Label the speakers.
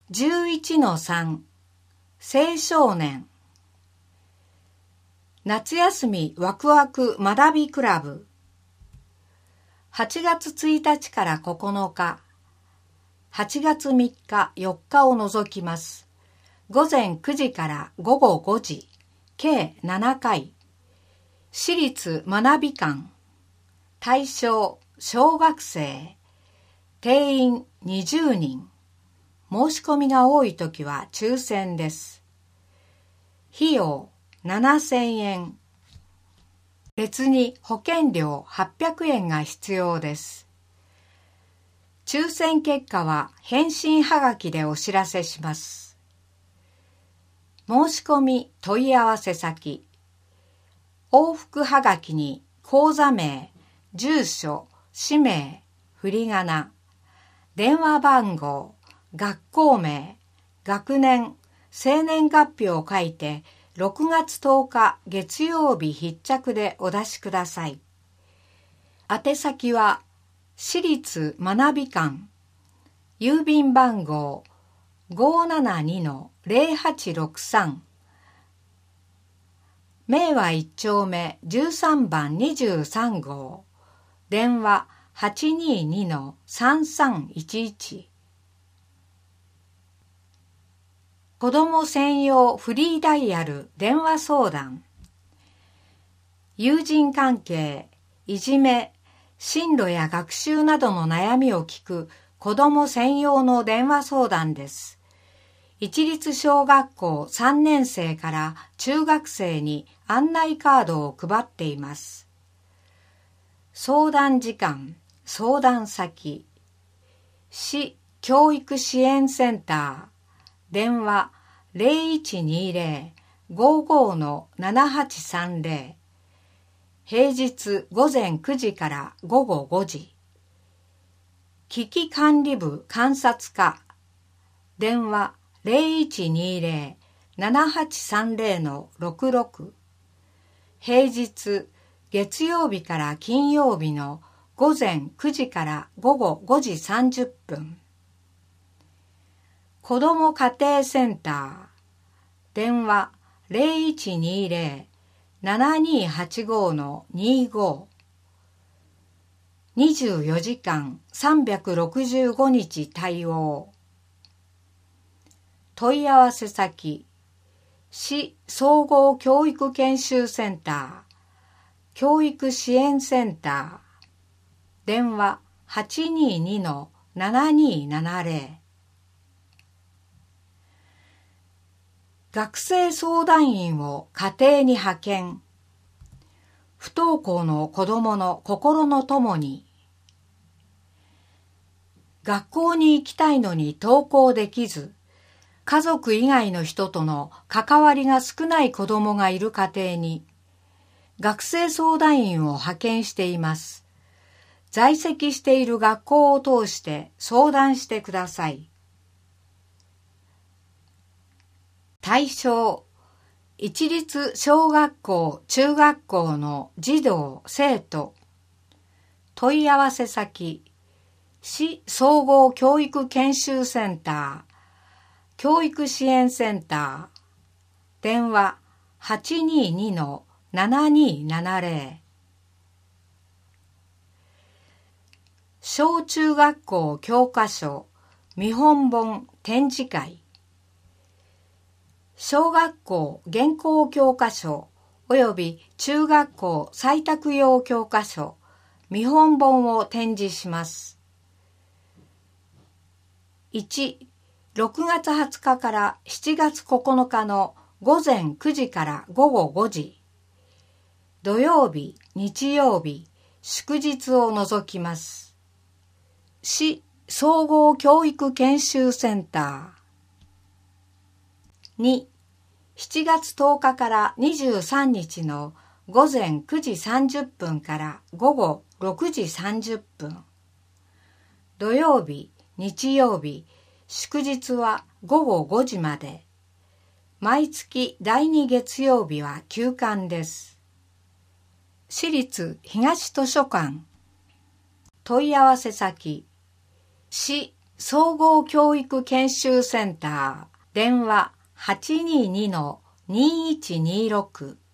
Speaker 1: 11-3 青少年夏休みワクワク学びクラブ8月1日から9日8月3日4日を除きます。午前9時から午後5時計7回私立学び館対象小学生定員20人申し込みが多いときは抽選です。費用7000円別に保険料800円が必要です。抽選結果は返信はがきでお知らせします。申し込み問い合わせ先往復はがきに口座名、住所、氏名、振り仮名、電話番号、学校名、学年、生年月日を書いて6月10日月曜日必着でお出しください。宛先は私立学び館郵便番号 572-0863 明和1丁目13番23号電話 822-3311 子ども専用フリーダイヤル電話相談友人関係、いじめ、進路や学習などの悩みを聞く子ども専用の電話相談です。一律小学校3年生から中学生に案内カードを配っています。相談時間、相談先、市教育支援センター、電話 0120-55-7830 平日午前9時から午後5時危機管理部監察課電話 0120-7830-66 平日月曜日から金曜日の午前9時から午後5時30分子ども家庭センター電話 0120-7285-25 24時間365日対応問い合わせ先市総合教育研修センター教育支援センター電話 822-7270 学生相談員を家庭に派遣不登校の子どもの心の友に学校に行きたいのに登校できず家族以外の人との関わりが少ない子どもがいる家庭に学生相談員を派遣しています。在籍している学校を通して相談してください。対象一律小学校・中学校の児童・生徒問い合わせ先市総合教育研修センター教育支援センター電話 822-7270 小中学校教科書見本本展示会小学校現行教科書および中学校採択用教科書見本本を展示します。1、6月20日から7月9日の午前9時から午後5時土曜日、日曜日、祝日を除きます。市総合教育研修センター2、7月10日から23日の午前9時30分から午後6時30分土曜日、日曜日、祝日は午後5時まで毎月第2月曜日は休館です。私立東図書館問い合わせ先市総合教育研修センター、電話 822-2126